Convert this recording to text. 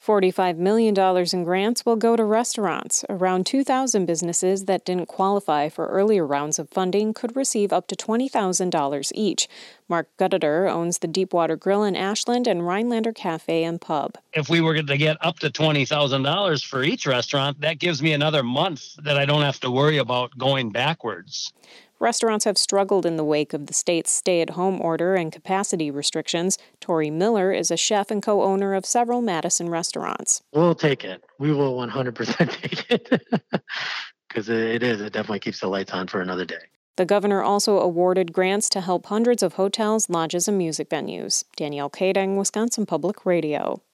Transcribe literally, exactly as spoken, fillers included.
forty-five million dollars in grants will go to restaurants. Around two thousand businesses that didn't qualify for earlier rounds of funding could receive up to twenty thousand dollars each. Mark Gutteder owns the Deepwater Grill in Ashland and Rhinelander Cafe and Pub. If we were to get up to twenty thousand dollars for each restaurant, that gives me another month that I don't have to worry about going backwards. Restaurants have struggled in the wake of the state's stay-at-home order and capacity restrictions. Tori Miller is a chef and co-owner of several Madison restaurants. We'll take it. We will one hundred percent take it. Because it is. It definitely keeps the lights on for another day. The governor also awarded grants to help hundreds of hotels, lodges, and music venues. Danielle Kading, Wisconsin Public Radio.